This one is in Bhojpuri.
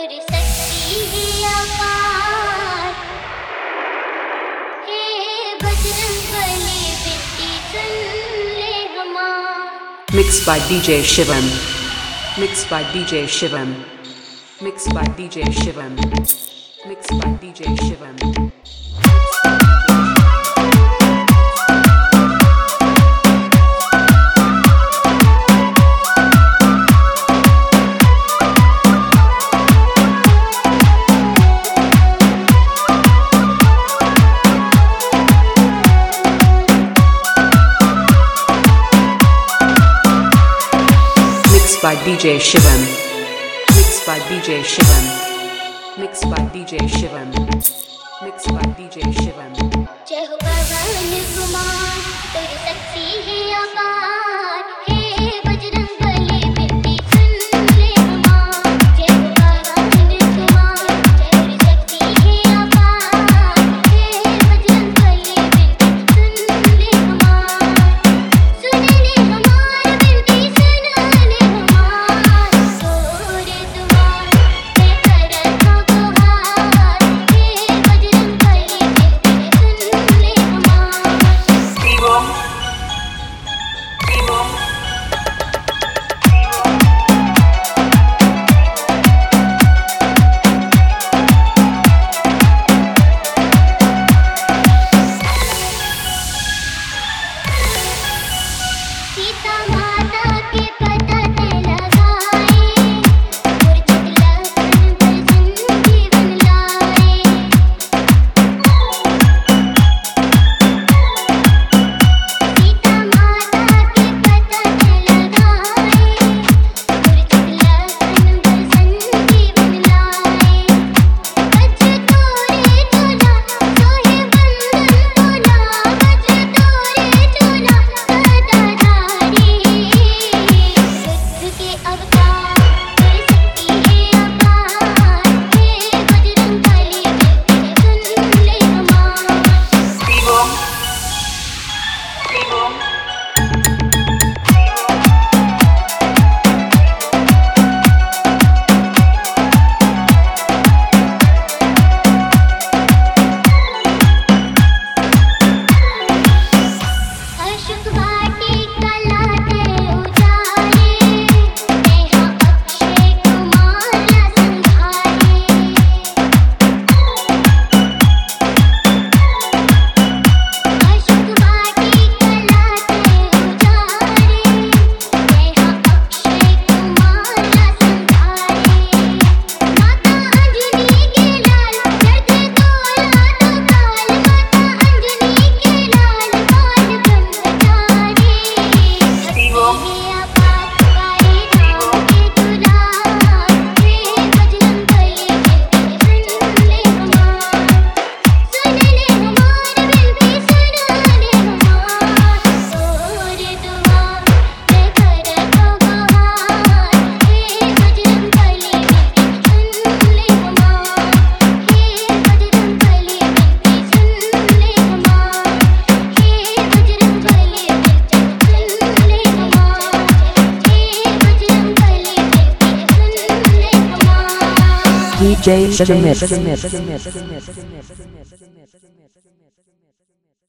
Mixed by DJ Shivam. Mixed by DJ Shivam. Mixed by DJ Shivam. Mixed by DJ Shivam. Mixed by DJ Shivam. Mixed by DJ Shivam. Mixed by DJ Shivam. Mixed by DJ Shivam. जय हो भगवान कुमार तेरी शक्ति है अपार हे बजरंग बली बिनती सुन ले हमार जय हो भगवान कुमार तेरी शक्ति है अपार हे बजरंग बली बिनती सुन ले हमार सुन ले हमार बिनती सुन ले हमार तोरे दुआर मैं करता गुहार हे बजरंग बली बिनती सुन ले हमार सीता माता के पता ते लगाए मूर्छित लखन पर संजीवन लाए सीता माता के पता ते लगाए मूर्छित लखन पर संजीवन लाए बज तोरे चोला सोहे बंधन तोला बज तोरे चोला गदाधारी बुद्ध के अवतार तेरी शक्ति है अपार हे बजरंग बली बिनती सुन ले हमार अशोक वाटिका लाते उजाले नेहा अक्षय कुमार संघारे अशोक वाटिका लाते उजाले नेहा अक्षय कुमार संघारे माता अंजनी के लाल चढ़ते तोला तो काल माता अंजनी के लाल बाल ब्रह्मचारी भक्ति है अपार गाए जाओगे दुलार हे बजरंग बली बिनती सुन ले हमार बिनती सुन ले हमार तोरे दुआर मैं करता गुहार हे बजरंग बली बिनती सुन ले हमार हे बजरंग बली बिनती सुन ले हमार हे बजरंग बली बिनती सुन ले हमार हे बजरंग बली बिनती सुन ले हमार DJ Shivam Mix.